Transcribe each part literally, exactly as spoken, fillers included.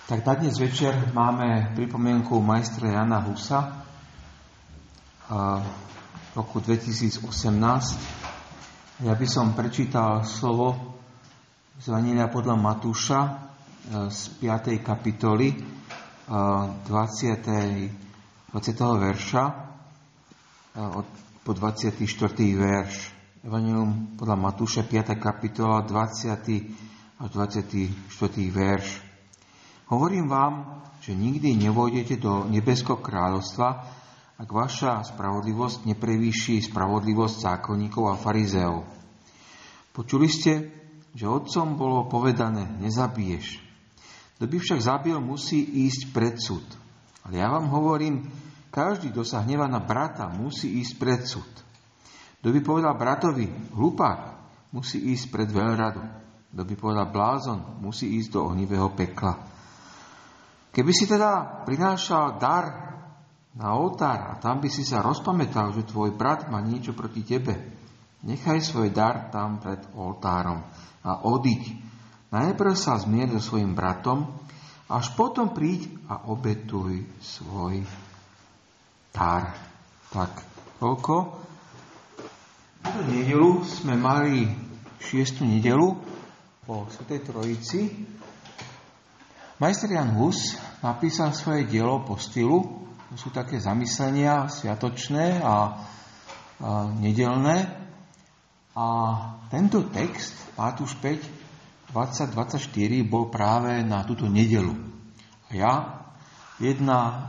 Tak na dnes večer máme pripomienku majstra Jana Husa v roku dvetisícosemnásť. Ja by som prečítal slovo z Evanjelia podľa Matúša z piatej kapitoly dvadsiateho verša po dvadsiaty štvrtý verš. Evanjelium podľa Matúša piata kapitola dvadsiaty až dvadsiaty štvrtý verš. Hovorím vám, že nikdy nevojdete do nebeského kráľovstva, ak vaša spravodlivosť neprevýši spravodlivosť zákonníkov a farizeov. Počuli ste, že otcom bolo povedané, nezabiješ. Kto by však zabil, musí ísť pred súd. Ale ja vám hovorím, každý, kto sa hnevá na brata, musí ísť pred súd. Kto by povedal bratovi, hlupák, musí ísť pred veľradu. Kto by povedal blázon, musí ísť do ohnivého pekla. Keby si teda prinášal dar na oltár a tam by si sa rozpamätal, že tvoj brat má niečo proti tebe, nechaj svoj dar tam pred oltárom a odiď. Najprv sa zmier so svojim bratom, až potom príď a obetuj svoj dar. Tak, toľko. Túto nedeľu sme mali šiestu nedeľu po Svätej Trojici. Majster Jan Hus napísal svoje dielo po stylu. To sú také zamyslenia sviatočné a, a nedeľné. A tento text, Matúš päť, dvadsať dvadsaťštyri, bol práve na túto nedeľu. A ja jedna a,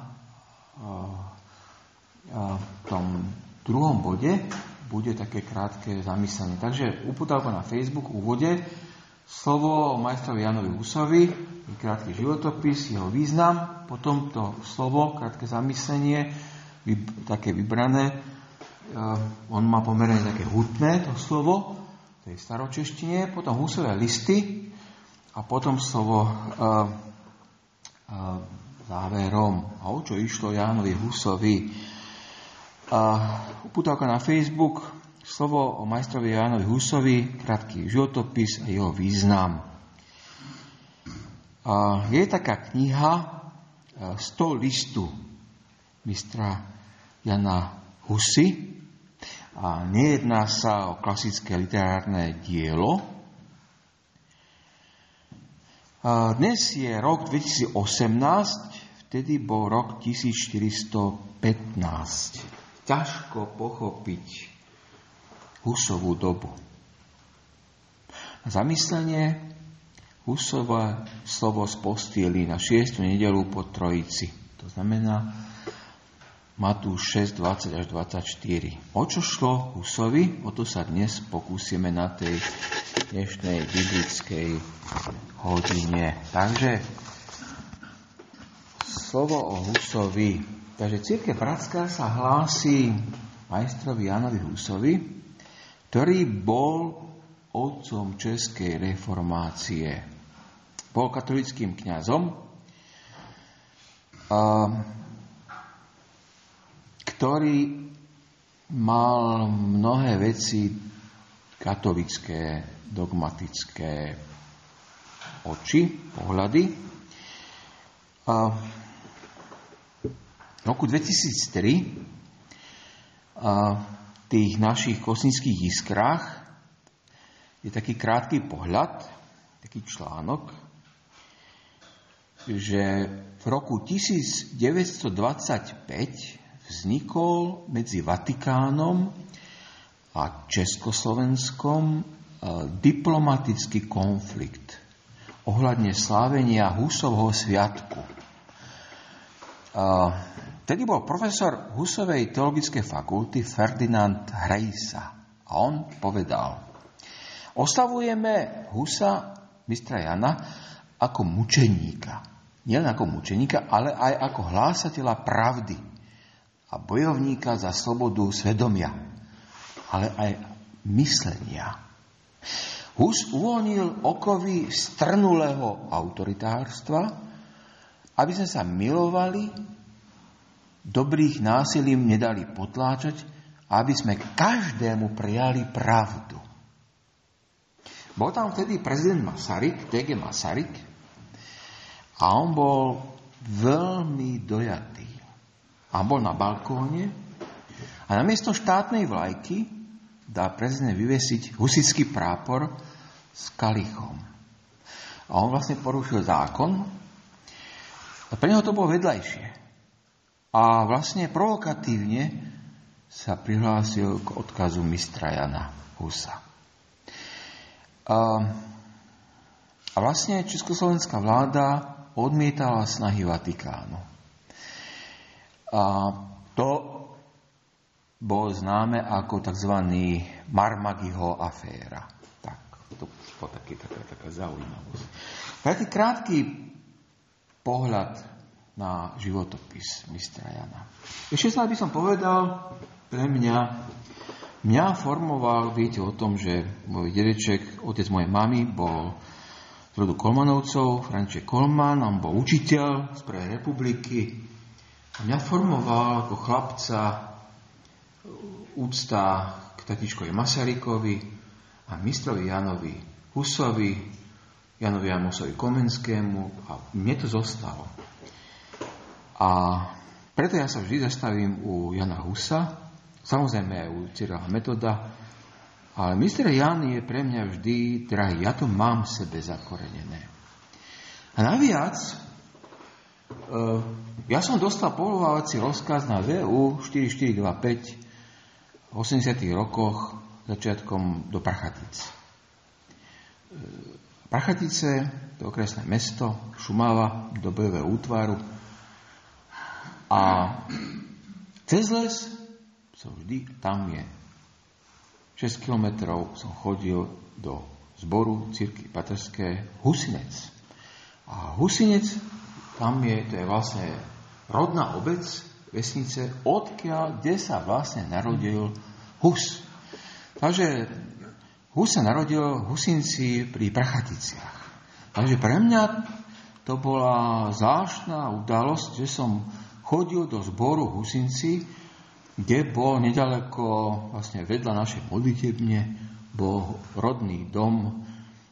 a, v tom druhom bode bude také krátke zamyslenie. Takže upútavka na Facebook v úvode, slovo o majstrovi Janovi Husovi, krátky životopis, jeho význam, potom to slovo, krátke zamyslenie, také vybrané. On má pomerne také hutné to slovo, to je v staročeštine, potom Husové listy a potom slovo uh, uh, záverom. A o čo išlo Jánovi Husovi? Uh, upútavka na Facebook, slovo o majstrovi Jánovi Husovi, krátky životopis a jeho význam. Uh, je taká kniha uh, sto listu mistra Jana Husy a nejedná sa o klasické literárne dielo. Uh, dnes je rok dvetisícosemnásť, vtedy bol rok tisícštyristopätnásť. Ťažko pochopiť Husovú dobu. Zamyslenie Husové slovo z postiely na šiestu nedeľu po Trojici. To znamená Matúš šesť, dvadsať až dvadsaťštyri. O čo šlo Husovi? O to sa dnes pokúsime na tej dnešnej biblickej hodine. Takže slovo o Husovi. Takže Cirkev bratská sa hlási majstrovi Janovi Husovi, ktorý bol otcom českej reformácie. Bol katolickým kňazom, ktorý mal mnohé veci katolické, dogmatické oči, pohľady. V roku dvetisíctri v tých našich kosnických iskrách je taký krátky pohľad, taký článok, že v roku tisícdeväťstodvadsaťpäť vznikol medzi Vatikánom a Československom diplomatický konflikt ohľadne slávenia Husovho sviatku. Tedy bol profesor Husovej teologickej fakulty Ferdinand Hrejsa a on povedal: oslavujeme Husa, mistra Jana, ako mučeníka. Nielen ako mučeníka, ale aj ako hlásateľa pravdy a bojovníka za slobodu svedomia, ale aj myslenia. Hus uvoľnil okovy strnulého autoritárstva, aby sme sa milovali, dobrých násilím nedali potláčať a aby sme každému prijali pravdu. Bol tam vtedy prezident Masaryk, té gé Masaryk, A on bol veľmi dojatý. A bol na balkóne a namiesto štátnej vlajky dá prezident vyvesiť husitský prápor s kalichom. A on vlastne porušil zákon. A pre neho to bolo vedľajšie. A vlastne provokatívne sa prihlásil k odkazu mistra Jana Husa. A, a vlastne československá vláda odmietala snahy Vatikánu. A to bolo známe ako tzv. Marmagiho aféra. Tak, to bol taký, taká, taká zaujímavosť. Taký krátky pohľad na životopis mistra Jana. Ešte sa by som povedal, pre mňa, mňa formoval, viete o tom, že môj dedeček, otec mojej mamy, bol z rodu Kolmanovcov, František Kolman, on bol učiteľ z prvej republiky. A mňa formoval ako chlapca úcta k tatičkovi Masarykovi a mistrovi Janovi Husovi, Janovi Amosovi Komenskému a mne to zostalo. A preto ja sa vždy zastavím u Jana Husa, samozrejme aj u Cyrila Metoda, ale mister Jan je pre mňa vždy drahý. Ja to mám v sebe zakorenené. A naviac, ja som dostal povolávací rozkaz na vé ú štyritisíc štyridsaťpäť v osemdesiatych rokoch začiatkom do Prachatic. Prachatice, to je okresné mesto, Šumava, do bojového útvaru. A cez les som vždy, tam je šesť kilometrov, som chodil do zboru cirkvi paterské Husinec. A Husinec, tam je, to je vlastne rodná obec, vesnice, odkiaľ, kde sa vlastne narodil Hus. Takže Hus sa narodil v Husinci pri Prachaticiach. Takže pre mňa to bola zvláštna udalosť, že som chodil do zboru v Husinci, kde bol nedaleko, vlastne vedľa našej modlitebne, bol rodný dom uh,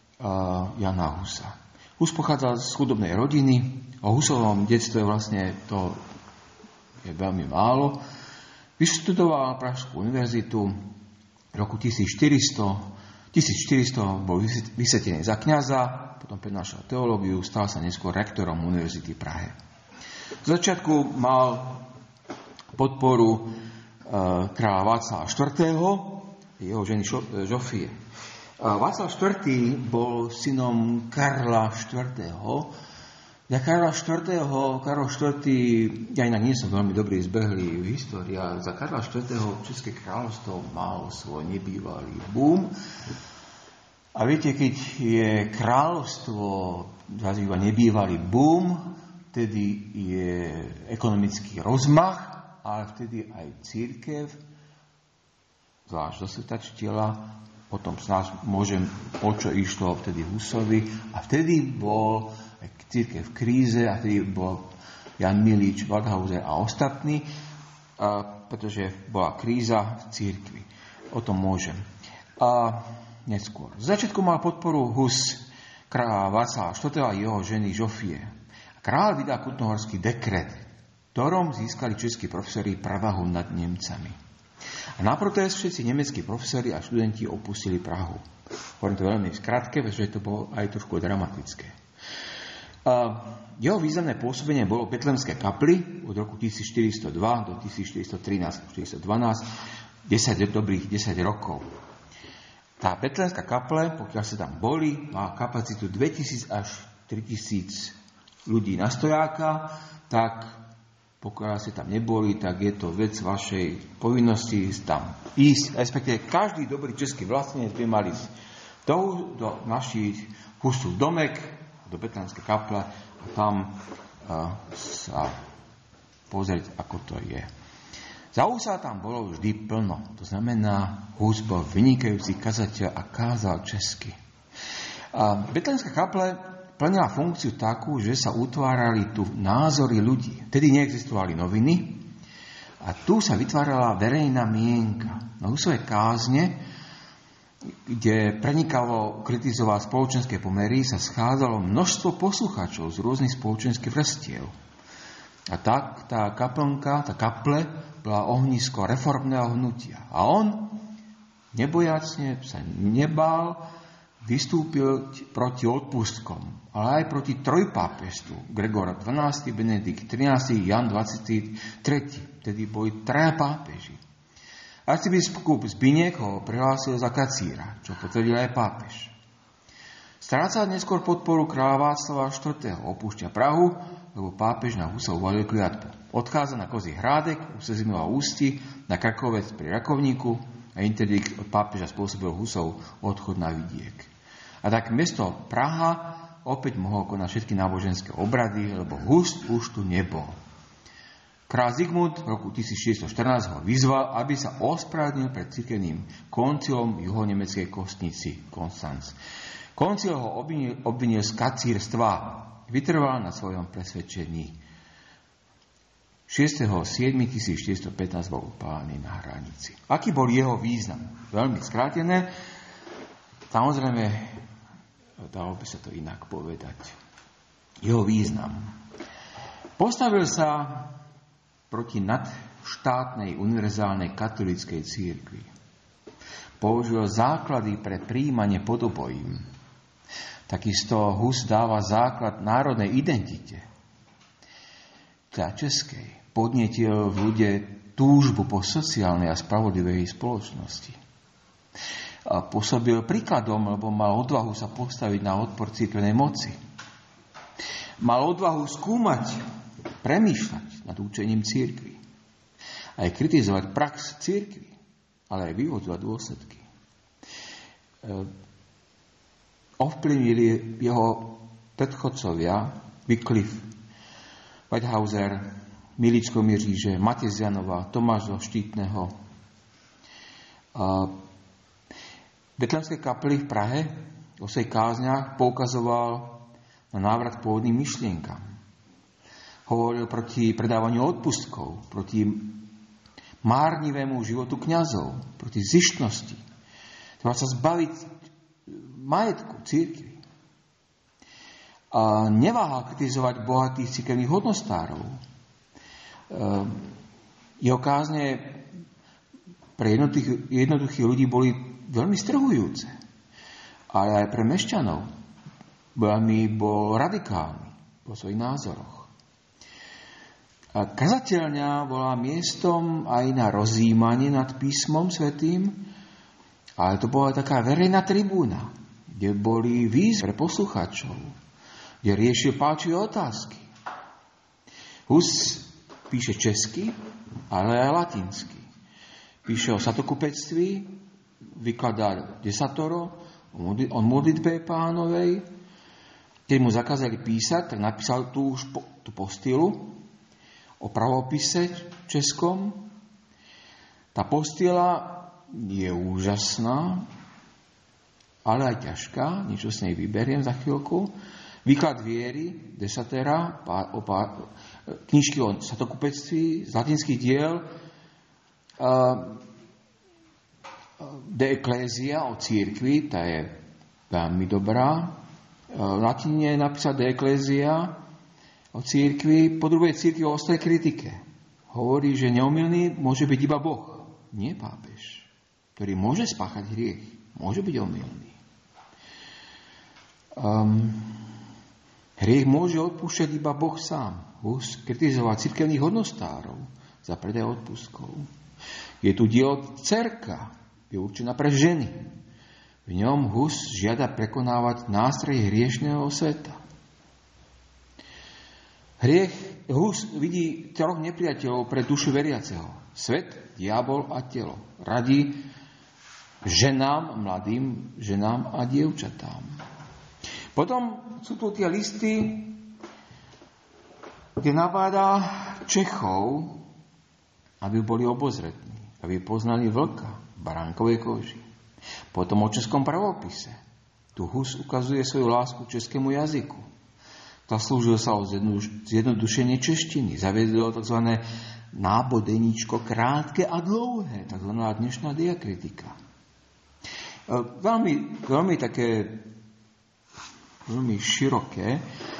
Jana Husa. Hus pochádzal z chudobnej rodiny, o Husovom detstve vlastne to je veľmi málo. Vyštudoval Pražskú univerzitu v roku tisícštyristo, tisícštyristo bol vysvetený za kňaza, potom prednášal teológiu, stal sa neskôr rektorom Univerzity v Prahe. Z začiatku mal podporu e, kráľa Václava štvrtého, jeho ženy Žofie. E, Václav štvrtý bol synom Karla štvrtého. Ja Karla štvrtého, Karol štvrtý, ja inak nie som veľmi dobrý zbehlý v histórii, ale za Karla štvrtého České kráľovstvo mal svoj nebývalý boom. A viete, keď je kráľovstvo zazýva nebývalý boom, vtedy je ekonomický rozmach, ale vtedy aj cirkev, zvlášť do sveta čtila, potom snáď môžem, o čo išlo vtedy Husovi, a vtedy bol cirkev v kríze, a vtedy bol Jan Milič, Waldhauser a ostatní, a pretože bola kríza v cirkvi. O tom môžem. A neskôr. Z začiatku mal podporu Hus, kráľa Václava štvrtého a jeho ženy Žofie. Kráľ vydal kutnohorský dekret, ktorom získali českí profesori prevahu nad Nemcami. A na protest všetci nemeckí profesori a študenti opustili Prahu. Hovorím to veľmi skrátke, pretože to bolo aj trošku dramatické. A jeho významné pôsobenie bolo v Betlemskej kapli od roku tisícštyristodva do tisícštyristotrinásť štyridsaťdvanásť, desať dobrých desať rokov. Tá Betlemská kaple, pokiaľ sa tam boli, má kapacitu dvetisíc až tritisíc ľudí na stojáka, tak pokiaľ ste tam neboli, tak je to vec vašej povinnosti tam ísť, respektíve každý dobrý český vlastnenec by mal ísť do, do našich Husov domek, do Betlemskej kaple a tam uh, sa pozrieť, ako to je. Za Husa tam bolo vždy plno. To znamená, Hus bol vynikajúci kazateľ a kázal česky. Uh, Betlemská kaple plnila funkciu takú, že sa utvárali tu názory ľudí. Vtedy neexistovali noviny a tu sa vytvárala verejná mienka. Na Husové kázne kde prenikavo kritizoval spoločenské pomery, sa schádzalo množstvo poslucháčov z rôznych spoločenských vrstiev. A tak tá kaplnka, tá kaple bola ohnisko reformného hnutia. A on nebojacne sa nebál, vystúpil proti odpustkom, ale aj proti trojpápežstvu. Gregor dvanásty, Benedikt trinásty, Jan dvadsiaty tretí. Vtedy boli traja pápeži. Arcibiskup Zbigněk ho prihlásil za kacíra, čo potvrdil aj pápež. Stráca neskôr podporu kráľa Václava štvrtého. Opúšťa Prahu, lebo pápež na Husa uvalil kliatbu. Odchádza na Kozí Hrádek, u Sezimova Ústí, na Krakovec pri Rakovníku a interdikt od pápeža spôsobil Husov odchod na vidiek. A tak mesto Praha opäť mohol konať všetky náboženské obrady, lebo Hus už tu nebol. Král Zikmund v roku tisícštyristoštrnásť ho vyzval, aby sa ospravedlnil pred cirkevným koncilom juhonemeckej kostnici Konstanz. Koncil ho obvinil, obvinil z kacírstva. Vytrval na svojom presvedčení. šiesteho júla tisícštyristopätnásť bol upálený na hranici. Aký bol jeho význam? Veľmi skrátené. Samozrejme, dalo by sa to inak povedať. Jeho význam. Postavil sa proti nadštátnej univerzálnej katolíckej cirkvi. Použil základy pre prijímanie podobojím. Takisto Hus dáva základ národnej identite. Teda českej. Podnietil v ľude túžbu po sociálnej a spravodlivej spoločnosti. A pôsobil príkladom, lebo mal odvahu sa postaviť na odpor cirkevnej moci. Mal odvahu skúmať, premýšľať nad učením cirkvi. Aj kritizovať prax cirkvi, ale aj vyvodzovať dôsledky. E, ovplyvnili jeho predchodcovia Wycliffe, Weithauser, Miličko Miříže, Matej z Janova, Tomáš zo Štítneho. V Betlémskej kapeli v Prahe o svojich kázniach poukazoval na návrat k pôvodným myšlienkam. Hovoril proti predávaniu odpustkov, proti márnivému životu kňazov, proti zištnosti. Treba sa zbaviť majetku cirkvi. A neváhal kritizovať bohatých cirkevných hodnostárov. Jeho kázne pre jednoduchých, jednoduchých ľudí boli veľmi strhujúce. Ale aj pre mešťanov veľmi bol radikálny vo svojich názoroch. A kazateľňa bola miestom aj na rozjímanie nad písmom svätým, ale to bola taká verejná tribúna, kde boli výzvy pre poslucháčov, kde riešil palčivé otázky. Hus píše česky, ale aj latinsky. Píše o satokupectví, vykladá desatoro, o modlitbe Pánovej. Keď mu zakázali písať, tak napísal tú, tú postilu o pravopise českom. Tá postila je úžasná, ale aj ťažká. Niečo s nej vyberiem za chvíľku. Výklad viery, desatera, pá, o pá, knižky o satokupectví, z latinských diel, uh, De Ecclesia o církvi, tá je veľmi dobrá. V latine je napísať De Ecclesia o církvi, po druhej církvi o ostrej kritike. Hovorí, že neomylný môže byť iba Boh, nie pápež, ktorý môže spáchať hriech, môže byť omylný. Um, hriech môže odpúšťať iba Boh sám. Hus kritizoval cirkevných hodnostárov za predaj odpustkov. Je tu dielo Cerka, je určená pre ženy. V ňom Hus žiada prekonávať nástroje hriešného sveta. Hriech Hus vidí troch nepriateľov pre dušu veriaceho. Svet, diabol a telo. Radí ženám, mladým ženám a dievčatám. Potom sú tu tie listy, kde nabáda Čechov, aby boli obozretní, aby poznali vlka v baránkovej koži. Potom o českom pravopise. Tu Hus ukazuje svoju lásku českému jazyku. Zaslúžil sa o zjednodušenie češtiny. Zaviedol tzv. Nábodeníčko krátke a dlouhé, tzv. Dnešná diakritika. Veľmi, veľmi také, veľmi široké.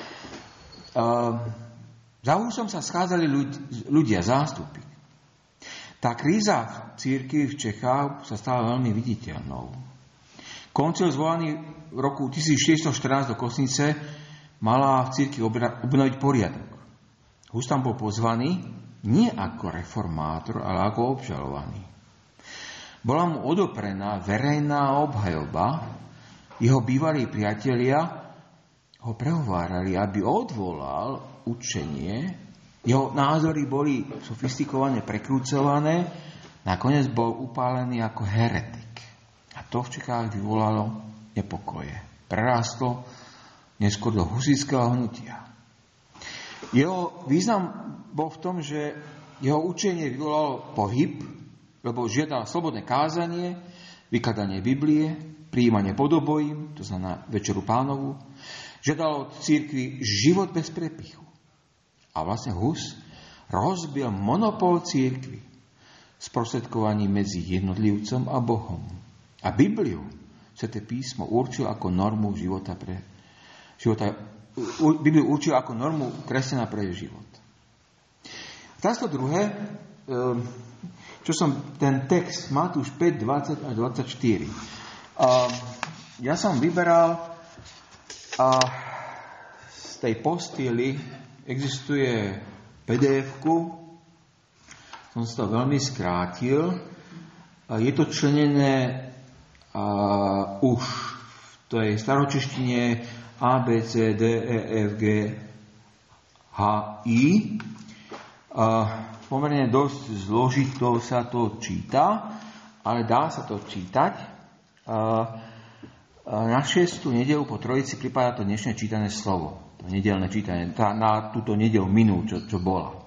Za Husom sa schádzali ľudia, zástupy. Tá kríza v cirkvi v Čechách sa stala veľmi viditeľnou. Koncil zvolaný v roku tisícštyristoštrnásť do Kosnice mala v cirkvi obnoviť poriadok. Hus tam bol pozvaný nie ako reformátor, ale ako obžalovaný. Bola mu odoprená verejná obhajoba, jeho bývalí priatelia ho prehovárali, aby odvolal učenie, jeho názory boli sofistikované, prekrúcované, nakoniec bol upálený ako heretik. A to v Čechách vyvolalo nepokoje. Prerástlo neskôr do husitského hnutia. Jeho význam bol v tom, že jeho učenie vyvolalo pohyb, lebo žiadal slobodné kázanie, vykladanie Biblie, prijímanie podobojím, to znamená Večeru Pánovu, žiadal od cirkvi život bez prepichu. A vlastne Hus rozbil monopol cirkvi sprostredkovaním medzi jednotlivcom a Bohom. A Bibliu, Sväté písmo, určil ako normu života pre života, Bibliu určil ako normu kresťana pre život. Teraz to druhé, čo som ten text Matúš päť, dvadsať až dvadsaťštyri. Ja som vyberal z tej postily, existuje pé dé efku, som si to veľmi skrátil. Je to členené uh, už v tej staročeštine A, B, C, D, E, F, G, H, I. Uh, pomerne dosť zložito sa to číta, ale dá sa to čítať. Uh, na šiestu nedeľu po Trojici pripadá to dnešné čítané slovo. To nedeľné čítanie, tá, na túto nedeľu minú, čo, čo bola.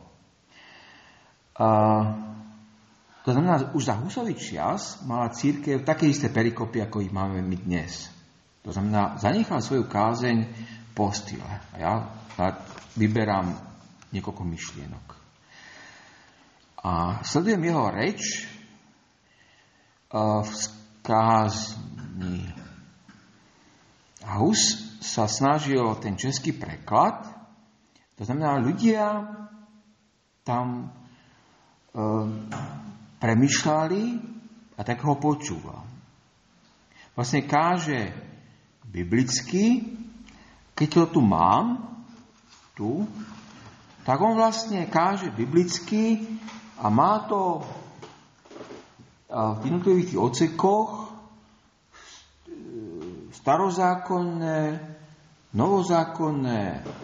Uh, to znamená, už za Husový čas mala cirkev také isté perikopy, ako ich máme my dnes. To znamená, zanechal svoju kázeň po style. A ja vyberám niekoľko myšlienok. A sledujem jeho reč uh, v kázni. A Hus sa snažil ten český preklad. To znamená, ľudia tam um, premýšľali a tak ho počúval. Vlastne káže biblicky, keď to tu mám, tu, tak on vlastne káže biblicky a má to v jednotlivých odsekoch starozákonné, novozákonné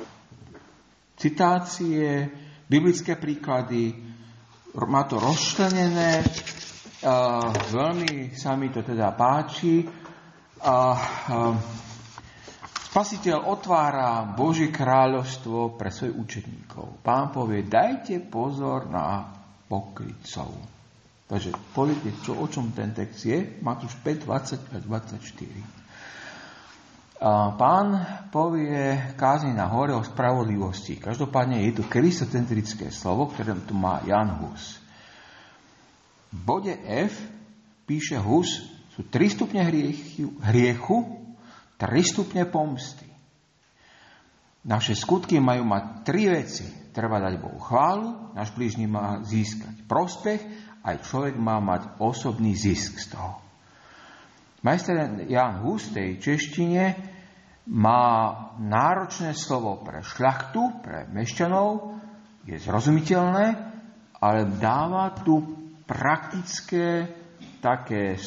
citácie, biblické príklady, má to rozčlenené, uh, veľmi sa mi to teda páči. Uh, uh, Spasiteľ otvára Božie kráľovstvo pre svojich učeníkov. Pán povie, dajte pozor na pokrytcov. Takže poviete, čo, o čom ten text je? Matúš päť, dvadsať a dvadsaťštyri. Uh, pán povie kázni na hore o spravodlivosti. Každopádne je to kristocentrické slovo, ktoré tu má Jan Hus. V bode F píše Hus, sú tri stupne hriechu, hriechu tri stupne pomsty. Naše skutky majú mať tri veci. Treba dať Bohu chválu, náš blížny má získať prospech, aj človek má mať osobný zisk z toho. Majster Jan Hus v tej češtine má náročné slovo pre šľachtu, pre mešťanov, je zrozumiteľné, ale dáva tu praktické také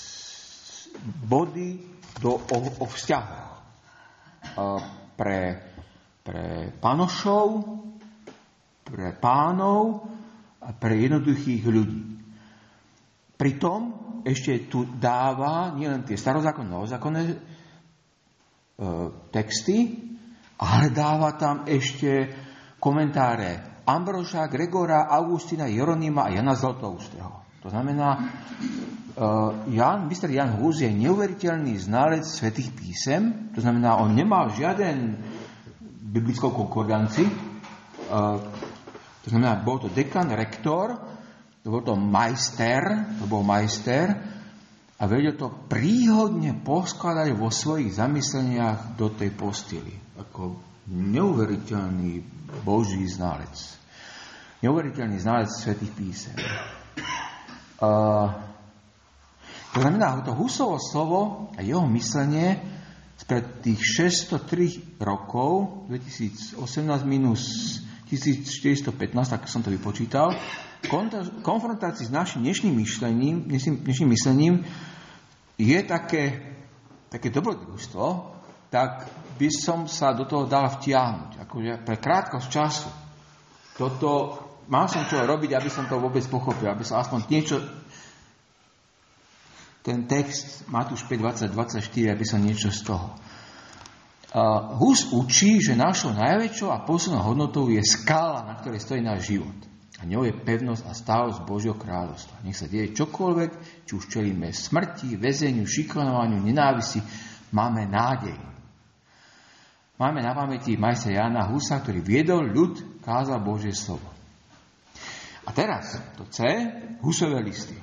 body do, o, o vzťahoch. Pre, pre panošov, pre pánov a pre jednoduchých ľudí. Pritom ešte tu dáva nielen tie starozákonné, novozákonné e, texty, ale dáva tam ešte komentáre Ambroža, Gregora, Augustína, Jeronima a Jana Zlatoustého. To znamená, e, Jan, mister Jan Hus je neuveriteľný znalec svätých písem, to znamená, on nemal žiaden biblickú konkordancii, e, to znamená, bol to dekan, rektor, to bol to majster, to bol majster a vedel to príhodne poskladať vo svojich zamysleniach do tej postely. Ako neuveriteľný Boží znalec. Neuveriteľný znalec svätých písem. Uh, to znamená, to Husovo slovo a jeho myslenie spred tých šesťstotri rokov, dvetisícosemnásť minus tisícštyristopätnásť, tak som to vypočítal, v konfrontácii s našim dnešným myšlením, dnešným myslením je také, také dobrodružstvo, tak by som sa do toho dal vtiahnuť. Akože pre krátkosť času. Toto, mal som čo robiť, aby som to vôbec pochopil, aby som aspoň niečo, ten text Matúš päť, dvadsať, dvadsaťštyri, aby som niečo z toho. Uh, Hus učí, že našou najväčšou a poslednou hodnotou je skala, na ktorej stojí náš život. A ňou je pevnosť a stálosť Božieho kráľovstva. Nech sa deje čokoľvek, či už čelíme smrti, väzeniu, šikanovaniu, nenávisti, máme nádej. Máme na pamäti majstra Jána Husa, ktorý viedol ľud, kázal Božie slovo. A teraz to C, Husové listy.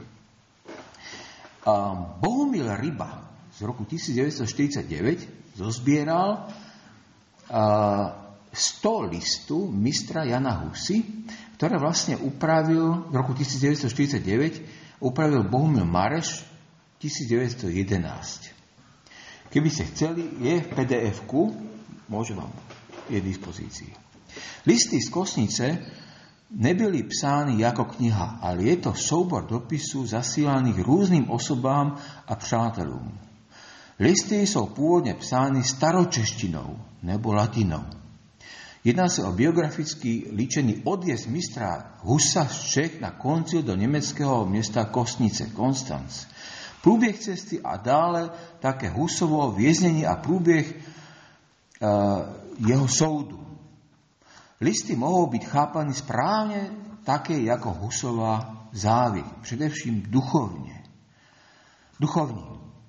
Um, Bohumil Ryba z roku devätnásťstoštyridsaťdeväť zozbieral uh, sto listu mistra Jana Husy, ktoré vlastne upravil v roku devätnásťstoštyridsaťdeväť upravil Bohumil Mareš devätnásťstojedenásť. Keby ste chceli, je v pé dé efku, môže vám, je v dispozícii. Listy z Kosnice nebyli psány ako kniha, ale je to soubor dopisu zasílaných rôznym osobám a přátelům. Listy sú pôvodne psány staročeštinou nebo latinou. Jedná sa o biograficky líčený odjezd mistra Husa z Čech na koncil do nemeckého mesta Kosnice, Konstanz. Prúbieh cesty a dále také Husovo věznenie a prúbieh uh, jeho soudu. Listy mohou byť chápaní správne také ako Husová závěť, především duchovne. Duchovní.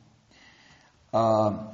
Uh,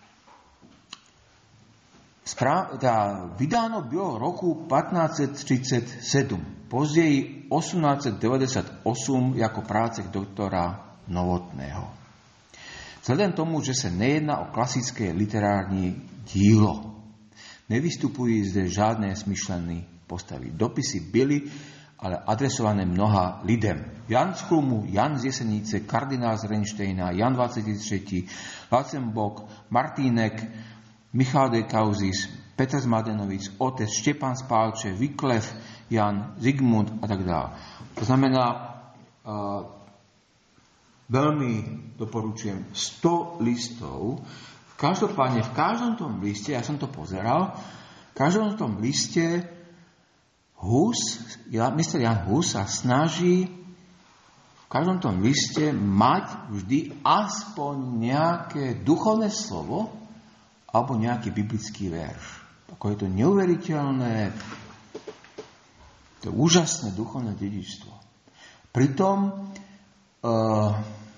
Správ, tá, vydáno bylo roku pätnásť tridsaťsedem, později osemnásť deväťdesiatosem ako práce doktora Novotného. Vzhľadom tomu, že sa nejedná o klasické literárne dílo, nevystupujú zde žádné smyšlené postavy. Dopisy byly ale adresované mnoha lidem. Jan z Chlumu, Jan z Jesenice, kardinál z Renštejna, Jan dvadsiaty tretí, Lacenbok, Martínek, Michal de Kauzis, Petr z Mladenovic, otec Štepan z Pálče, Vyklev, Jan, Zigmund a tak dále. To znamená, uh, veľmi doporučujem sto listov. Každopádne v každom tom liste, ja som to pozeral, v každom tom liste Hus, mister Jan Hus sa snaží v každom tom liste mať vždy aspoň nejaké duchovné slovo alebo nejaký biblický verš. Ako je to neuveriteľné, to je úžasné duchovné dedičstvo. Pritom uh, uh,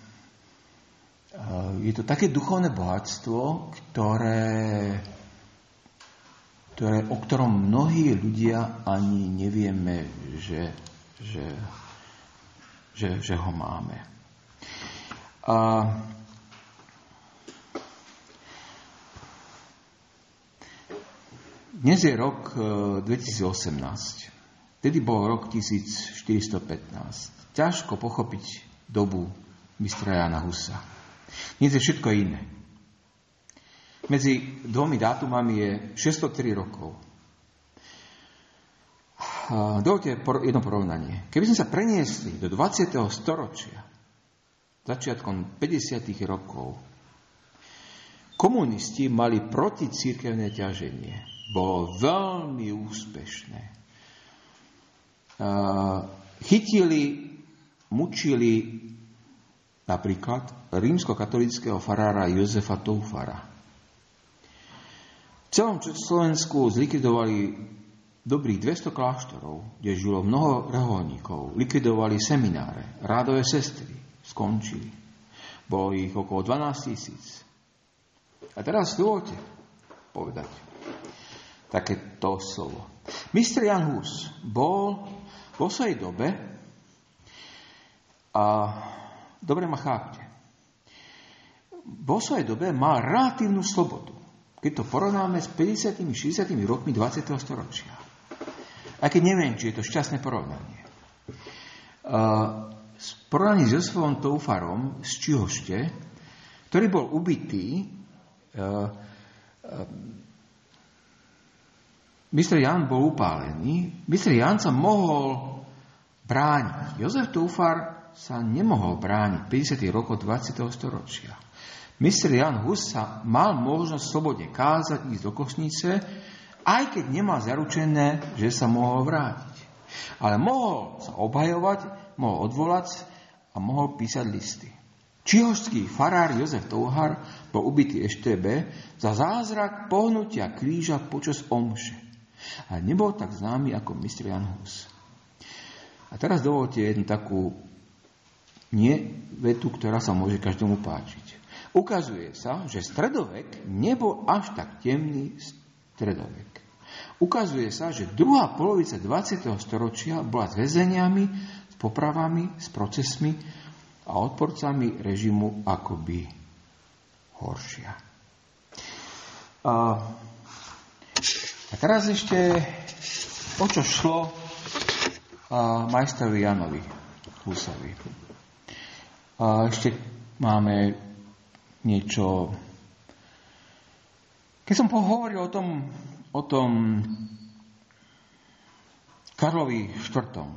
je to také duchovné bohatstvo, ktoré, ktoré, o ktorom mnohí ľudia ani nevieme, že, že, že, že ho máme. Uh, Dnes je rok dvetisícosemnásť. Vtedy bol rok tisícštyristopätnásť. Ťažko pochopiť dobu mistra Jana Husa. Dnes je všetko iné. Medzi dvomi dátumami je šesťstotri rokov. Dovoľte jedno porovnanie. Keby sme sa preniesli do dvadsiateho storočia, začiatkom päťdesiatych rokov, komunisti mali proticirkevné ťaženie. Bolo veľmi úspešné. Chytili, mučili napríklad rímskokatolického farára Jozefa Toufara. V celom Slovensku zlikvidovali dobrých dvesto kláštorov, kde žilo mnoho reholníkov. Likvidovali semináre, rádové sestry skončili. Bolo ich okolo dvanásť tisíc. A teraz dovoľte povedať takéto slovo. mister Jan Hus bol vo svojej dobe a dobre ma chápte. vo svojej dobe mal relatívnu slobodu, keď to porovnáme s päťdesiatimi šesťdesiatimi rokmi dvadsiateho storočia. Aj keď neviem, či je to šťastné porovnanie. V porovnaní s Jozefom Toufarom z Čihošte, ktorý bol ubitý, mister Ján bol upálený, mister Ján sa mohol brániť. Jozef Toufar sa nemohol brániť päťdesiatych rokov dvadsiateho storočia. mister Jan Hus sa mal možnosť slobodne kázať, ísť do kosnice, aj keď nemal zaručené, že sa mohol vrátiť. Ale mohol sa obhajovať, mohol odvolať a mohol písať listy. Čihožský farár Jozef Touhar bol ubitý eš té bé za zázrak pohnutia kríža počas omše. A nebol tak známy ako mister Jan Hus. A teraz dovolte jednu takú nie vetu, ktorá sa môže každému páčiť. Ukazuje sa, že stredovek nebol až tak temný stredovek. Ukazuje sa, že druhá polovica dvadsiateho storočia bola s väzeniami, s popravami, s procesmi a odporcami režimu akoby horšia. A, a teraz ešte o čo šlo a, majstrovi Janovi Husovi. A ešte máme niečo. Keď som pohovoril o tom, o tom Karlovi štvrtom.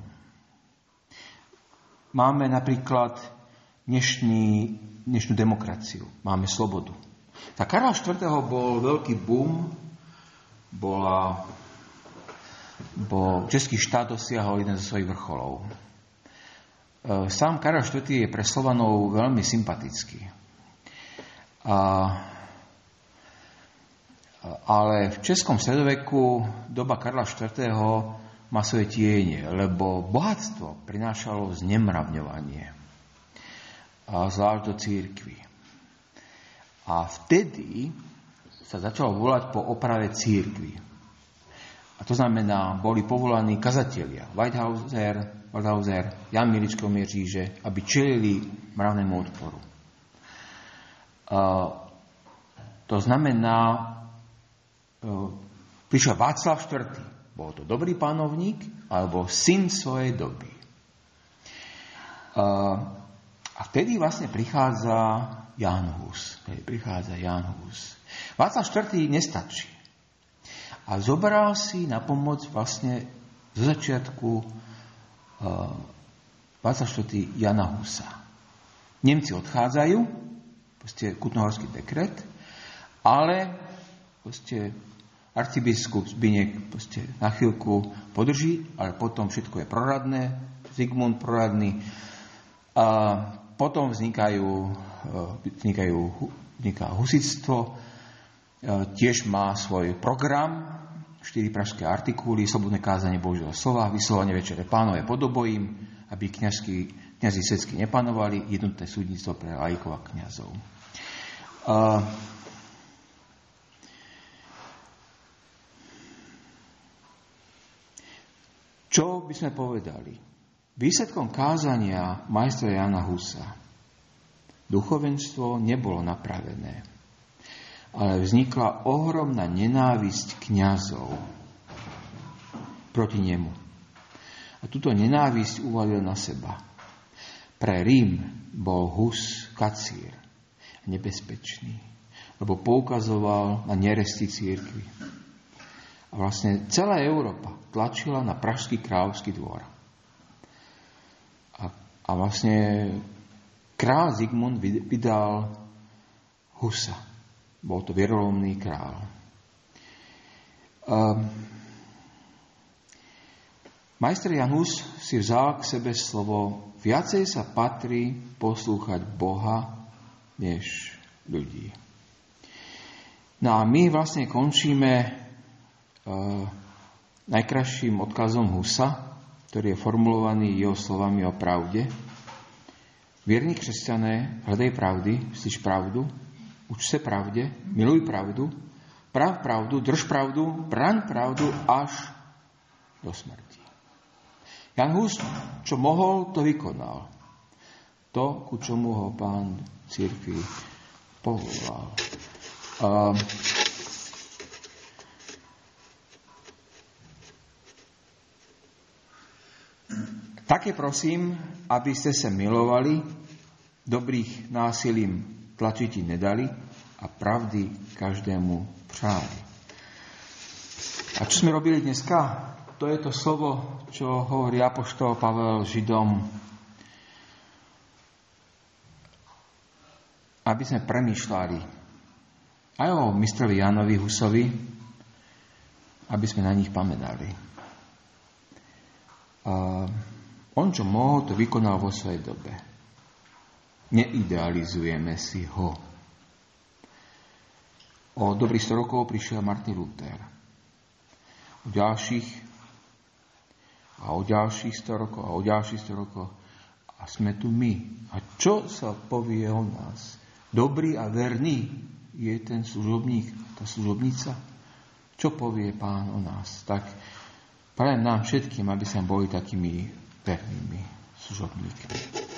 Máme napríklad dnešný, dnešnú demokraciu. Máme slobodu. Za Karla štvrtého bol veľký boom, bola, bol český štát dosiahol jeden zo svojich vrcholov. Sám Karol štvrtý je pre Slovanov veľmi sympatický. A, ale v českom stredoveku doba Karla štvrtého má svoje tiene, lebo bohatstvo prinášalo znemravňovanie, a zvlášť do cirkvi. A vtedy sa začalo volať po oprave cirkvi. A to znamená, boli povolaní kazatelia, Weidhauser, Waldhauser, Jan Miličko Mieříže, aby čelili mravnému odporu. Uh, to znamená, uh, prišiel Václav štvrtý. Bol to dobrý panovník, alebo syn svojej doby. Uh, a vtedy vlastne prichádza Ján Hus. Vtedy prichádza Ján Hus. Václav štvrtý nestačí. A zobral si na pomoc vlastne zo začiatku uh, Václav štvrtý Jana Husa. Nemci odchádzajú, proste Kutnohorský dekret, ale proste arcibiskup Zbyněk proste na chvíľku podrží, ale potom všetko je proradné, Zigmund proradný, a potom vznikajú, vznikajú vzniká husitstvo, tiež má svoj program, štyri pražské artikuly, slobodné kázanie Božieho slova, vyslovanie večere pánové podobojím, aby kňazky, kňazi svetskí nepanovali, jednotné súdnictvo pre laikov a kňazov. Uh, čo by sme povedali? Výsledkom kázania majstra Jana Husa duchovenstvo nebolo napravené, ale vznikla ohromná nenávisť kňazov proti nemu. A túto nenávisť uvalil na seba. Pre Rím bol Hus kacír, nebezpečný, lebo poukazoval na neresti cirkvi. A vlastne celá Európa tlačila na pražský kráľovský dvor. A, a vlastne kráľ Zigmund vydal Husa. Bol to vierolomný kráľ. Um, Majster Jan Hus si vzal k sebe slovo: viacej sa patrí poslúchať Boha než ľudí. No a my vlastne končíme uh, najkrajším odkazom Husa, ktorý je formulovaný jeho slovami o pravde. Vierní křesťané, hľadaj pravdy, slyš pravdu, uč se pravde, miluj pravdu, prav pravdu, drž pravdu, braň pravdu až do smrti. Jan Hus, čo mohol, to vykonal. To, ku čomu ho Pán cirkvi povolal. Uh, také prosím, aby ste sa milovali, dobrých násilím tlačiti nedali a pravdy každému přáli. A čo sme robili dneska? To je to slovo, čo hovorí apoštol Pavel Židom, aby sme premýšľali aj o mistrovi Jánovi Husovi, aby sme na nich pamätali. A on, čo mohol, to vykonal vo svojej dobe. Neidealizujeme si ho. O dobrých sto rokov prišiel Martin Luther. O ďalších a o ďalších sto rokov a o ďalších sto rokov. A sme tu my. A čo sa povie o nás? Dobrý a verný je ten služobník, tá služobnica. Čo povie Pán o nás? Tak prajem nám všetkým, aby sme boli takými vernými služobníkmi.